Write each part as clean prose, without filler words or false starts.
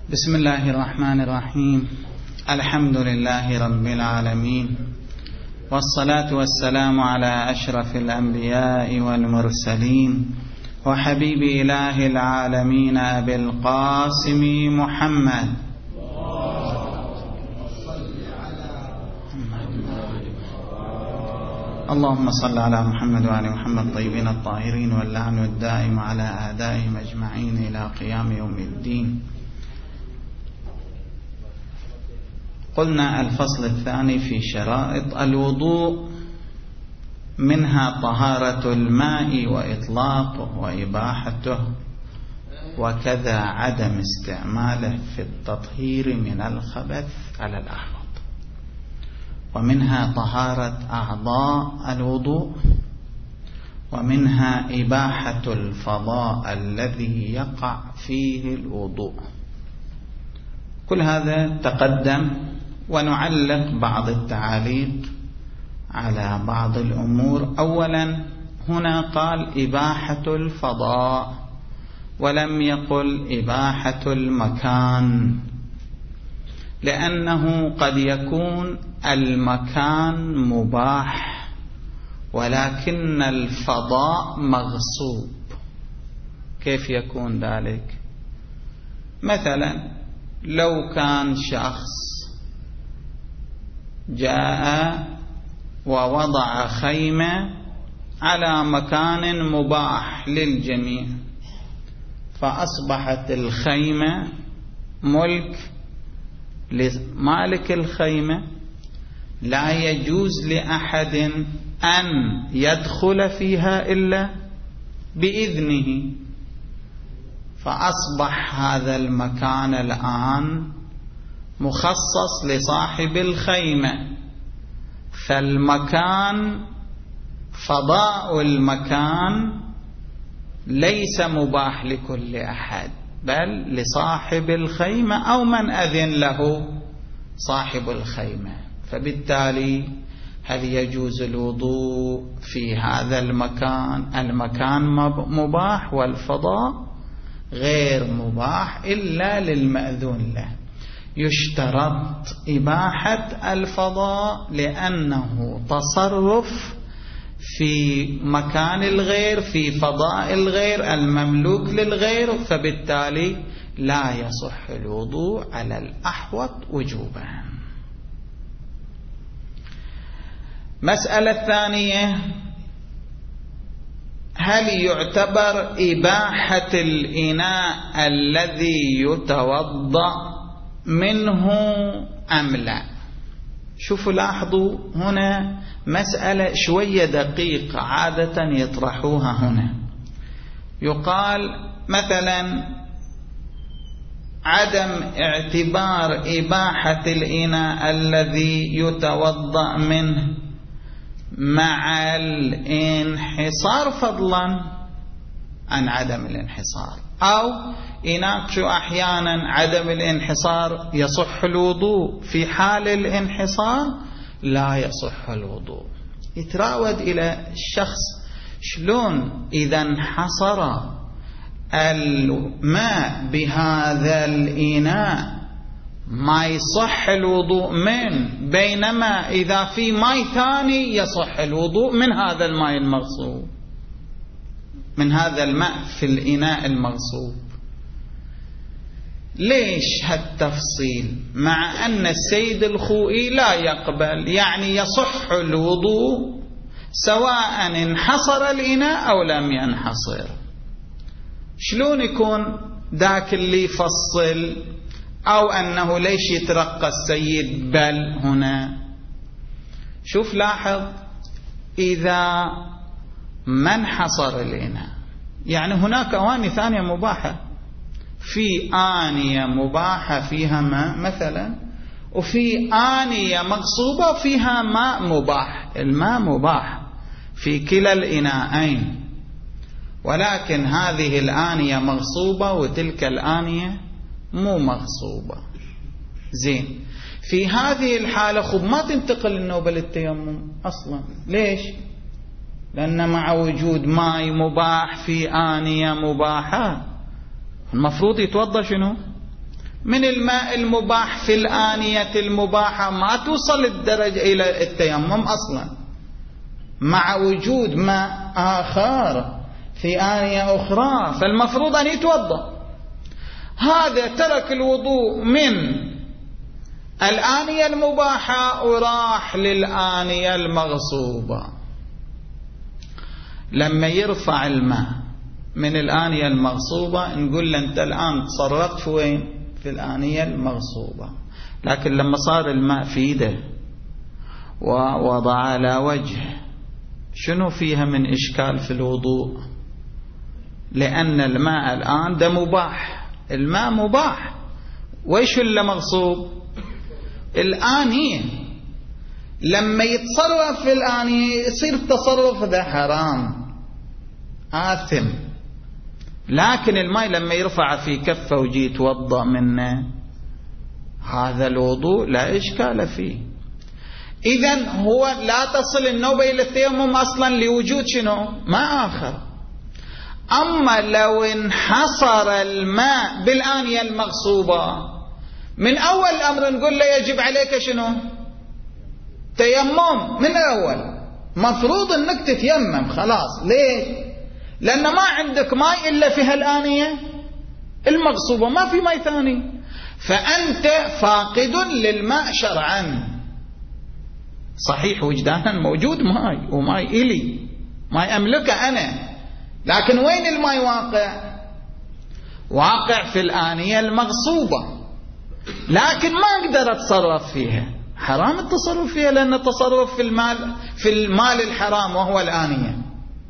بسم الله الرحمن الرحيم. الحمد لله رب العالمين، والصلاة والسلام على أشرف الأنبياء والمرسلين وحبيب إله العالمين أبي القاسم محمد. اللهم صل على محمد وعلى محمد طيبين الطاهرين، واللعن الدائم على أعدائهم أجمعين إلى قيام يوم الدين. قلنا الفصل الثاني في شرائط الوضوء، منها طهارة الماء وإطلاقه وإباحته، وكذا عدم استعماله في التطهير من الخبث على الأحوط، ومنها طهارة أعضاء الوضوء، ومنها إباحة الفضاء الذي يقع فيه الوضوء. كل هذا تقدم، ونعلق بعض التعاليق على بعض الأمور. أولا، هنا قال إباحة الفضاء ولم يقل إباحة المكان، لأنه قد يكون المكان مباح ولكن الفضاء مغصوب. كيف يكون ذلك؟ مثلا لو كان شخص جاء ووضع خيمة على مكان مباح للجميع، فأصبحت الخيمة ملك لمالك الخيمة، لا يجوز لأحد أن يدخل فيها إلا بإذنه، فأصبح هذا المكان الآن مخصص لصاحب الخيمة، فالمكان فضاء المكان ليس مباح لكل أحد، بل لصاحب الخيمة أو من أذن له صاحب الخيمة. فبالتالي هل يجوز الوضوء في هذا المكان؟ المكان مباح والفضاء غير مباح إلا للمأذون له. يشترط إباحة الفضاء لأنه تصرف في مكان الغير، في فضاء الغير المملوك للغير، فبالتالي لا يصح الوضوء على الأحوط وجوبا. مسألة الثانية، هل يعتبر إباحة الإناء الذي يتوضأ منه أم لا؟ شوفوا، لاحظوا هنا مسألة شوية دقيقة عادة يطرحوها هنا. يقال مثلا عدم اعتبار إباحة الإناء الذي يتوضأ منه مع الانحصار فضلا عن عدم الانحصار، أو يناقشوا أحيانا عدم الانحصار يصح الوضوء، في حال الانحصار لا يصح الوضوء. يتراود إلى الشخص شلون إذا انحصر الماء بهذا الإناء ما يصح الوضوء من، بينما إذا في ماء ثاني يصح الوضوء من هذا الماء المغصوب، من هذا الماء في الإناء المغصوب. ليش هالتفصيل مع أن السيد الخوئي لا يقبل؟ يعني يصح الوضوء سواء انحصر الإناء أو لم ينحصر. شلون يكون ذاك اللي يفصل؟ أو أنه ليش يترقى السيد بل هنا؟ شوف لاحظ، إذا ما انحصر الإناء يعني هناك أواني ثانية مباحة، في آنية مباحة فيها ماء مثلا، وفي آنية مغصوبة وفيها ماء مباح. الماء مباح في كلا الإناءين، ولكن هذه الآنية مغصوبة وتلك الآنية مو مغصوبة. زين، في هذه الحالة خب ما تنتقل النوبة للتيمم أصلا. ليش؟ لأن مع وجود ماء مباح في آنية مباحة المفروض يتوضأ شنو؟ من الماء المباح في الآنية المباحة ما توصل الدرجة إلى التيمم أصلا، مع وجود ماء آخر في آنية أخرى فالمفروض أن يتوضأ. هذا ترك الوضوء من الآنية المباحة وراح للآنية المغصوبة. لما يرفع الماء من الآنية المغصوبة نقول له أنت الآن تصرفت في وين؟ في الآنية المغصوبة. لكن لما صار الماء في يده ووضع على وجهه شنو فيها من إشكال في الوضوء؟ لأن الماء الآن ده مباح، الماء مباح. وإيش اللي مغصوب؟ الآنية. لما يتصرف في الآنية يصير التصرف ده حرام آثم. لكن الماء لما يرفع في كفه ويجي يتوضأ منه هذا الوضوء لا إشكال فيه. إذن هو لا تصل النوبة إلى التيمم أصلا لوجود شنو؟ ماء آخر. أما لو انحصر الماء بالآنية المغصوبة من أول الأمر نقول له يجب عليك شنو؟ تيمم من أول، مفروض أنك تتيمم خلاص. ليه؟ لأن ما عندك ماء إلا في هالآنية المغصوبة، ما في ماء ثاني، فأنت فاقد للماء شرعا. صحيح وجدانا موجود ماء وماء إلي، ماء أملكه أنا، لكن وين الماء واقع؟ واقع في الآنية المغصوبة، لكن ما أقدر أتصرف فيها، حرام التصرف فيها، لأن التصرف في المال الحرام وهو الآنية.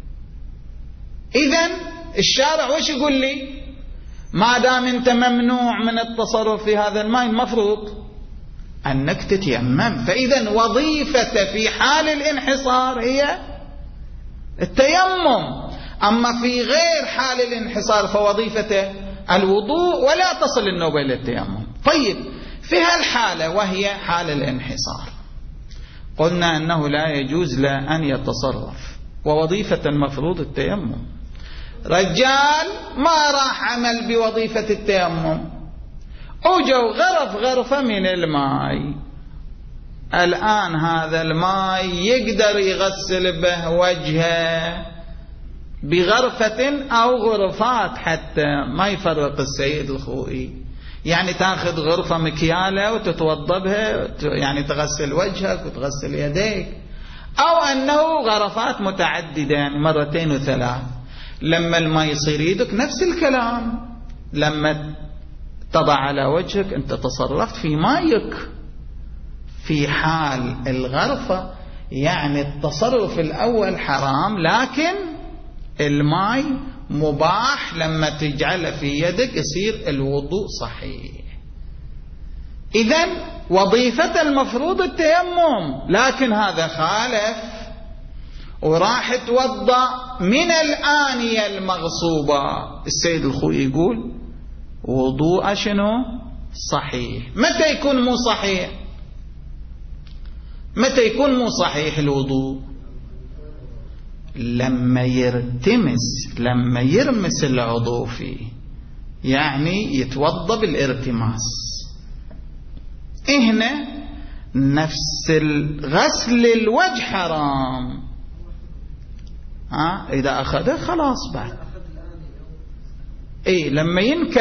إذن الشارع وش يقول لي؟ ما دام أنت ممنوع من التصرف في هذا الماء المفروض أنك تتيمم. فإذن وظيفة في حال الانحصار هي التيمم، أما في غير حال الانحصار فوظيفته الوضوء ولا تصل النوبة إلى التيمم. طيب في هالحالة وهي حال الانحصار قلنا أنه لا يجوز له أن يتصرف، ووظيفة المفروض التيمم. رجال ما راح عمل بوظيفة التيمم، وجو غرفة من الماء، الآن هذا الماء يقدر يغسل به وجهه بغرفة أو غرفات، حتى ما يفرق السيد الخوئي، يعني تاخذ غرفة مكيالة وتتوضى بها، يعني تغسل وجهك وتغسل يديك، أو أنه غرفات متعددة يعني مرتين وثلاث. لما الماء يصير يدك نفس الكلام، لما تضع على وجهك أنت تصرفت في مايك. في حال الغرفة يعني التصرف الأول حرام، لكن الماء مباح، لما تجعله في يدك يصير الوضوء صحيح. إذن وظيفة المفروض التيمم، لكن هذا خالف وراح توضأ من الآنية المغصوبة. السيد الخوئي يقول وضوء شنو؟ صحيح. متى يكون مو صحيح؟ متى يكون مو صحيح الوضوء؟ لما يرمس العضو فيه، يعني يتوضأ بالارتماس. هنا نفس الغسل الوجه حرام، إذا أخذه خلاص بعد. لما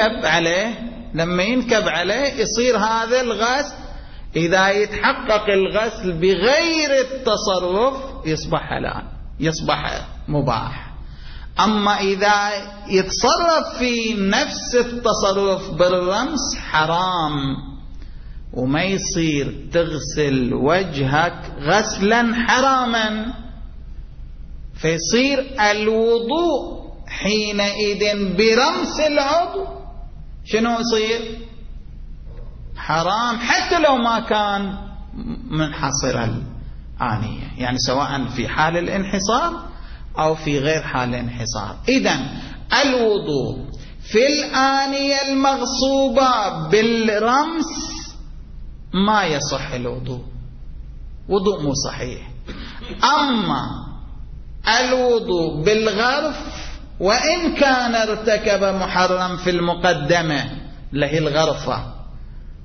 ينكب عليه يصير هذا الغسل، إذا يتحقق الغسل بغير التصرف يصبح حلال، يصبح مباح. أما إذا يتصرف في نفس التصرف بالرمس حرام، وما يصير تغسل وجهك غسلا حراما، فيصير الوضوء حينئذ برمس العضو شنو يصير؟ حرام، حتى لو ما كان منحصر الآنية، يعني سواء في حال الانحصار أو في غير حال الانحصار. إذن الوضوء في الآنية المغصوبة بالرمس ما يصح الوضوء، وضوء مو صحيح. أما الوضوء بالغرف وإن كان ارتكب محرم في المقدمة اللي هي الغرفة،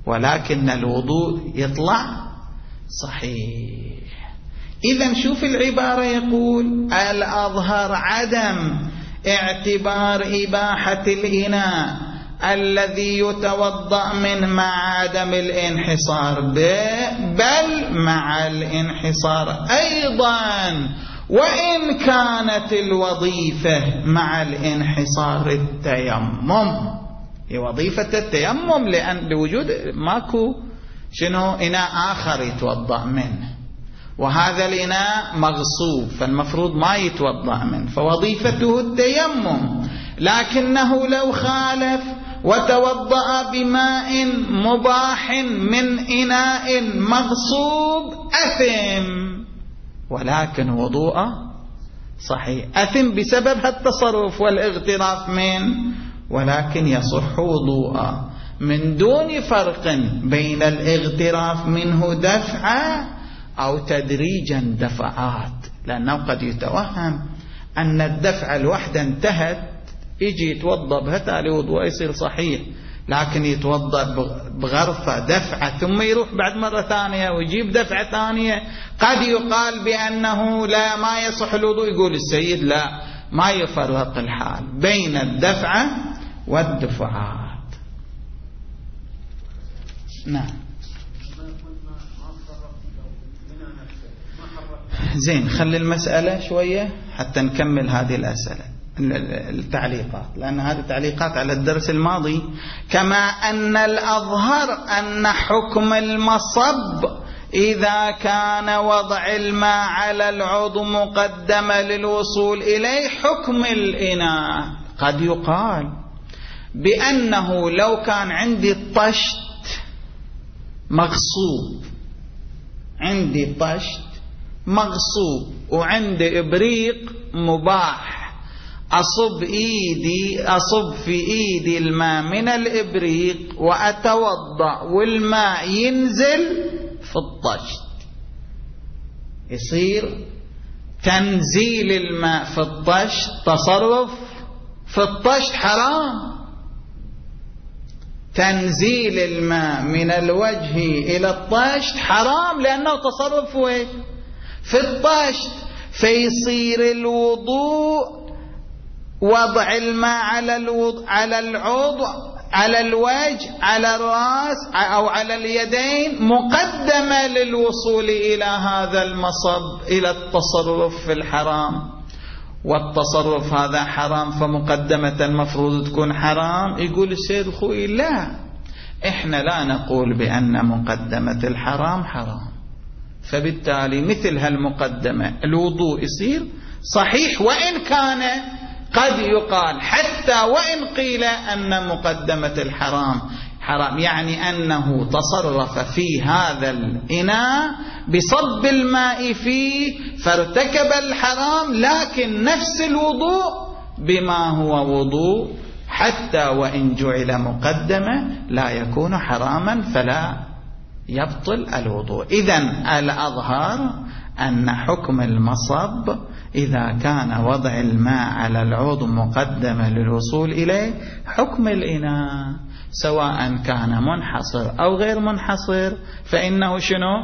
ولكن الوضوء يطلع صحيح. إذن شوف العبارة، يقول الأظهر عدم اعتبار إباحة الإناء الذي يتوضأ منه مع عدم الانحصار، بل مع الانحصار أيضا، وإن كانت الوظيفة مع الانحصار التيمم. هي وظيفة التيمم لأن لوجود ماكو شنو إناء آخر يتوضأ منه، وهذا الإناء مغصوب فالمفروض ما يتوضأ منه، فوظيفته التيمم. لكنه لو خالف وتوضأ بماء مباح من إناء مغصوب أثم، ولكن وضوءه صحيح. أثم بسبب التصرف والاغتراف منه، ولكن يصح وضوءه من دون فرق بين الاغتراف منه دفعة أو تدريجا دفعات، لأنه قد يتوهم أن الدفعة الواحدة انتهت، يجي يتوضأ بها تالي وضوء يصير صحيح، لكن يتوضأ بغرفة دفعة ثم يروح بعد مرة ثانية ويجيب دفعة ثانية. قد يقال بأنه لا ما يصح الوضوء، يقول السيد لا، ما يفرق الحال بين الدفعة والدفعات. نعم زين، خلي المسألة شوية حتى نكمل هذه الأسئلة التعليقات، لأن هذه تعليقات على الدرس الماضي. كما أن الأظهر أن حكم المصب إذا كان وضع الماء على العضو مقدمة للوصول إليه حكم الإناء. قد يقال بأنه لو كان عندي طشت مغصوب، عندي طشت مغصوب وعندي إبريق مباح، أصب في إيدي الماء من الإبريق وأتوضأ والماء ينزل في الطشت، يصير تنزيل الماء في الطشت تصرف في الطشت حرام. تنزيل الماء من الوجه إلى الطشت حرام، لأنه تصرف في الطشت، فيصير الوضوء وضع الماء على العضو، على الوجه، على الرأس أو على اليدين مقدمة للوصول إلى هذا المصب، إلى التصرف في الحرام. والتصرف هذا حرام، فمقدمة المفروض تكون حرام. يقول السيد الخوئي لا، إحنا لا نقول بأن مقدمة الحرام حرام، فبالتالي مثل هالمقدمة الوضوء يصير صحيح، وإن كان قد يقال حتى وإن قيل أن مقدمة الحرام حرام، يعني أنه تصرف في هذا الإناء بصب الماء فيه فارتكب الحرام، لكن نفس الوضوء بما هو وضوء حتى وإن جعل مقدمة لا يكون حراما فلا يبطل الوضوء. إذن الأظهر أن حكم المصب إذا كان وضع الماء على العضو مقدمة للوصول إليه حكم الإناء، سواء كان منحصر أو غير منحصر، فإنه شنو؟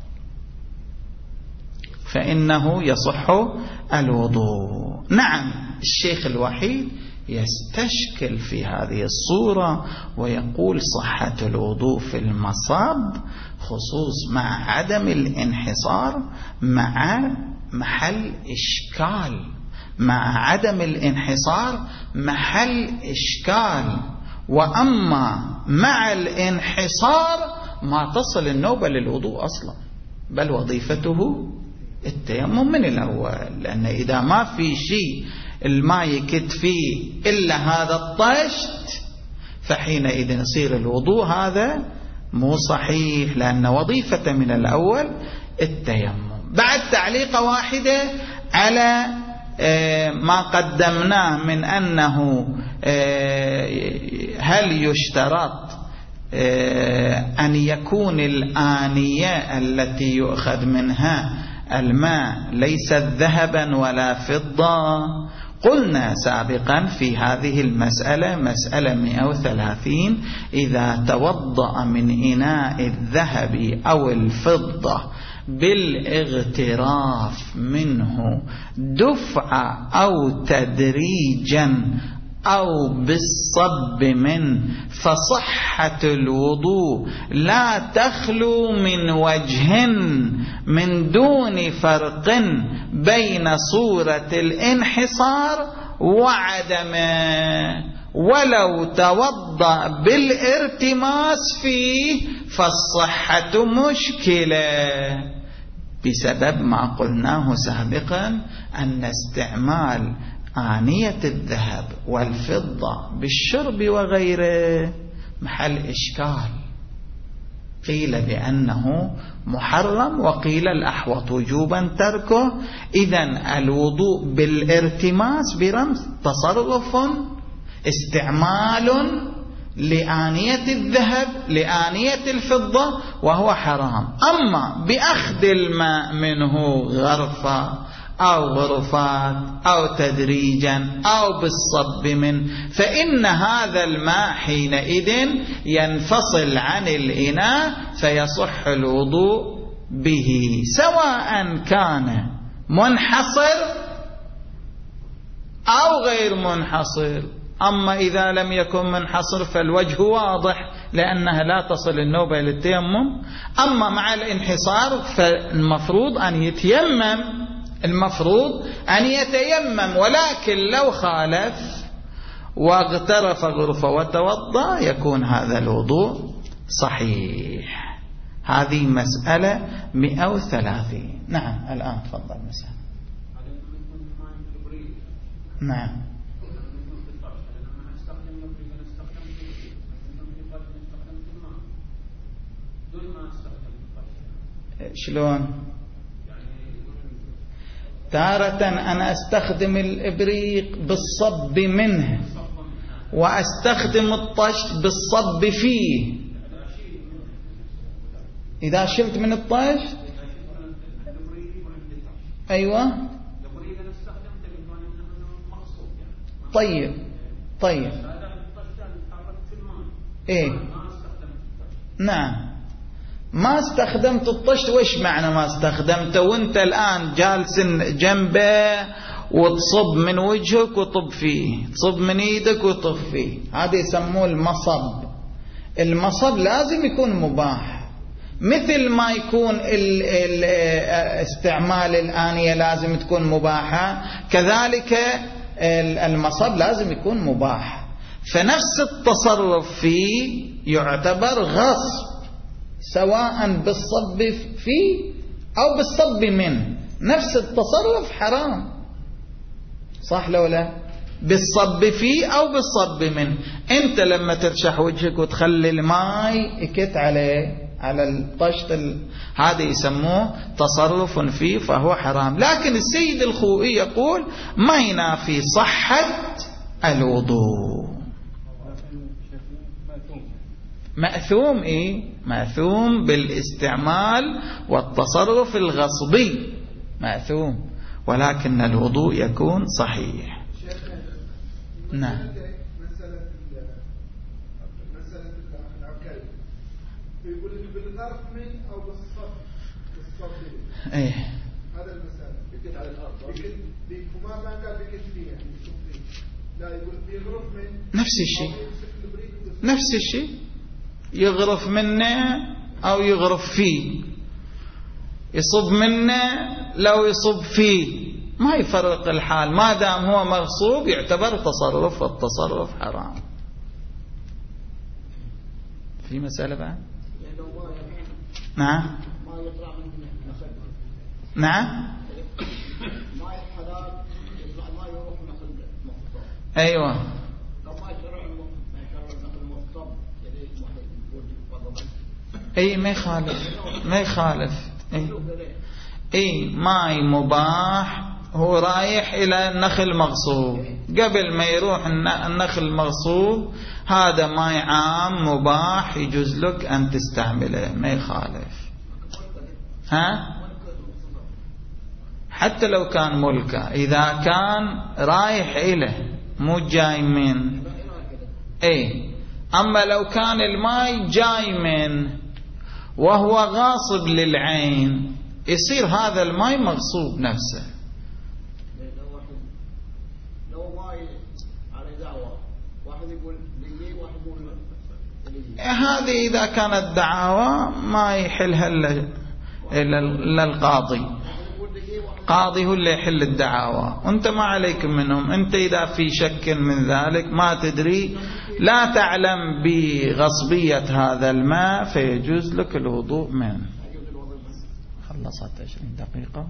فإنه يصح الوضوء. نعم، الشيخ الوحيد يستشكل في هذه الصورة ويقول صحة الوضوء في المصاب خصوص مع عدم الانحصار مع محل إشكال، مع عدم الانحصار محل إشكال، وأما مع الانحصار ما تصل النوبة للوضوء أصلا، بل وظيفته التيمم من الأول، لأن إذا ما في شيء الماء يكت فيه إلا هذا الطشت فحينئذ يصير الوضوء هذا مو صحيح، لأن وظيفة من الأول التيمم. بعد تعليقة واحدة على ما قدمناه من أنه هل يشترط أن يكون الآنية التي يؤخذ منها الماء ليست ذهبا ولا فضة، قلنا سابقا في هذه المسألة، مسألة 130، إذا توضأ من إناء الذهب أو الفضة بالاغتراف منه دفعة أو تدريجا أو بالصب منه فصحة الوضوء لا تخلو من وجه من دون فرق بين صورة الانحصار وعدمه، ولو توضأ بالارتماس فيه فالصحة مشكلة، بسبب ما قلناه سابقا أن استعمال آنية الذهب والفضة بالشرب وغيره محل إشكال، قيل بأنه محرم وقيل الأحوط وجوبا تركه. إذن الوضوء بالارتماس برمز تصرف استعمال لآنية الذهب لآنية الفضة وهو حرام. أما بأخذ الماء منه غرفة أو غرفات أو تدريجا أو بالصب منه فإن هذا الماء حينئذ ينفصل عن الإناء فيصح الوضوء به، سواء كان منحصر أو غير منحصر. أما إذا لم يكن منحصر فالوجه واضح لأنها لا تصل النوبة للتيمم. أما مع الانحصار فالمفروض أن يتيمم، المفروض أن يتيمم، ولكن لو خالف واغترف غرفة وتوضأ يكون هذا الوضوء صحيح. هذه مسألة 130. نعم الآن تفضل مسألة. نعم شلون؟ تارة أنا أستخدم الإبريق بالصب منه وأستخدم الطشت بالصب فيه. إذا شلت من الطشت أيوة طيب إيه نعم ما استخدمت الطشت. وش معنى ما استخدمته وانت الآن جالس جنبه وتصب من وجهك وطب فيه، تصب من ايدك وطب فيه، هذا يسموه المصب. المصب لازم يكون مباح، مثل ما يكون استعمال الآنية لازم تكون مباحة، كذلك المصب لازم يكون مباح. فنفس التصرف فيه يعتبر غصب، سواء بالصب فيه أو بالصب منه، نفس التصرف حرام، صح لو لا؟ بالصب فيه أو بالصب منه. أنت لما ترشح وجهك وتخلي الماء يكت على الطشت هذا يسموه تصرف فيه فهو حرام. لكن السيد الخوئي يقول ما ينافي صحة الوضوء. مأثوم إيه؟ مأثوم بالاستعمال والتصرف الغصبي مأثوم، ولكن الوضوء يكون صحيح. نعم مسألة العكاية يقول لك بالظرف من أو بالصب إيه هذا المسألة بيكت على الأرض وما كان بيكت فيه يعني لا يقول بيغرف من نفس الشيء يغرف منه أو يغرف فيه، يصب منه لو يصب فيه، ما يفرق الحال، ما دام هو مغصوب يعتبر تصرف، والتصرف حرام. في مسألة بعد؟ نعم نعم أيوة اي ما يخالف اي ماي مباح، هو رايح الى النخل مغصوب، قبل ما يروح النخل مغصوب هذا ماي عام مباح يجوز لك ان تستعمله، ما يخالف. ها حتى لو كان ملكه، إذا كان رايح إله مو جاي من أما لو كان الماء جاي من وهو غاصب للعين يصير هذا الماء مغصوب نفسه. لو ماء على دعوة واحد يقول لي واحد يقول هذه إذا كانت دعاوى ما يحلها إلا القاضي. قاضي هو اللي يحل الدعاوى، وانت ما عليك منهم. انت إذا في شك من ذلك ما تدري، لا تعلم بغصبية هذا الماء، فيجوز لك الوضوء منه. خلصت 20 دقيقة.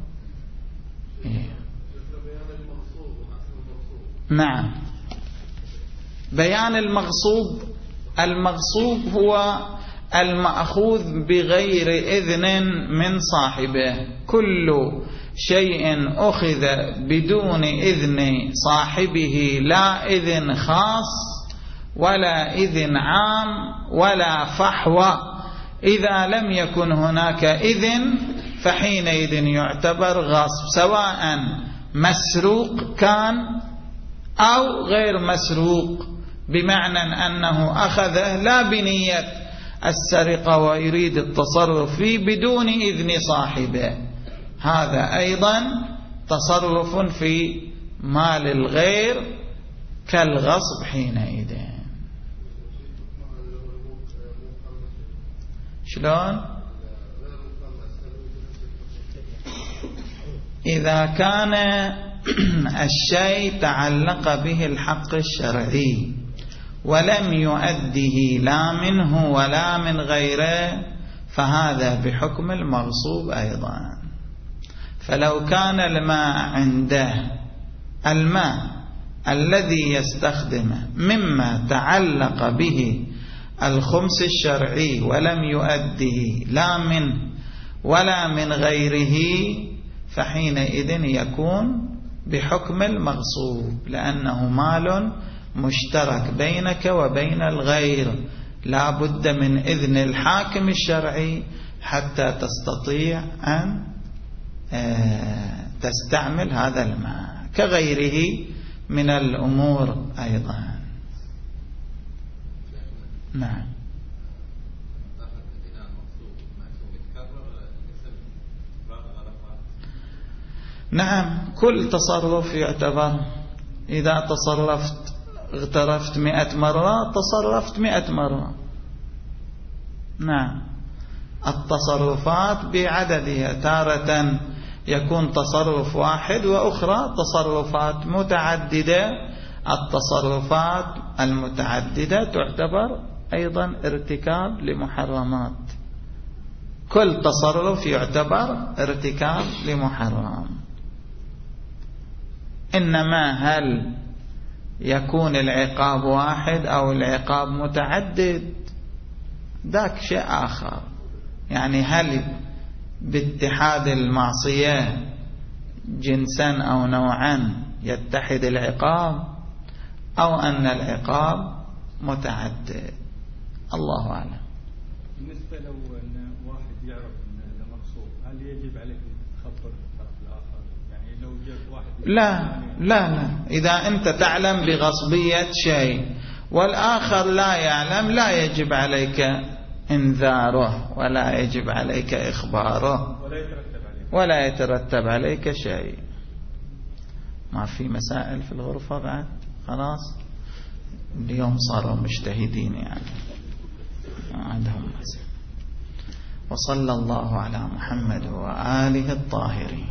نعم. بيان المغصوب. المغصوب هو المأخوذ بغير إذن من صاحبه. كل شيء أخذ بدون إذن صاحبه، لا إذن خاص ولا إذن عام ولا فحوى، إذا لم يكن هناك إذن فحينئذ يعتبر غصب، سواء مسروق كان أو غير مسروق، بمعنى أنه أخذه لا بنية السرقة ويريد التصرف فيه بدون إذن صاحبه، هذا أيضا تصرف في مال الغير كالغصب حينئذ. شلون؟ إذا كان الشيء تعلق به الحق الشرعي ولم يؤده لا منه ولا من غيره، فهذا بحكم المغصوب أيضا. فلو كان الماء عنده، الماء الذي يستخدمه مما تعلق به الخمس الشرعي ولم يؤده لا منه ولا من غيره، فحينئذ يكون بحكم المغصوب، لأنه مال مشترك بينك وبين الغير، لا بد من إذن الحاكم الشرعي حتى تستطيع أن تستعمل هذا الماء كغيره من الأمور أيضا. نعم. نعم، كل تصرف يعتبر. إذا تصرفت اغترفت 100 مرة تصرفت 100 مرة. نعم، التصرفات بعددها، تارة يكون تصرف واحد وأخرى تصرفات متعددة. التصرفات المتعددة تعتبر أيضا ارتكاب لمحرمات، كل تصرف يعتبر ارتكاب لمحرم. إنما هل يكون العقاب واحد أو العقاب متعدد ذاك شيء آخر. يعني هل باتحاد المعصية جنسا أو نوعا يتحد العقاب، أو أن العقاب متعدد، الله أعلم. بالنسبة لو أن واحد يعرف أن هذا مغصوب، هل يجب عليك تخبر الطرف الآخر؟ يعني لو جاء واحد لا إذا أنت تعلم بغصبية شيء والآخر لا يعلم، لا يجب عليك انذاره ولا يجب عليك إخباره ولا يترتب عليك شيء. ما في مسائل في الغرفة بعد؟ خلاص اليوم صاروا مجتهدين يعني عندهم مسائل. وصلى الله على محمد وآله الطاهرين.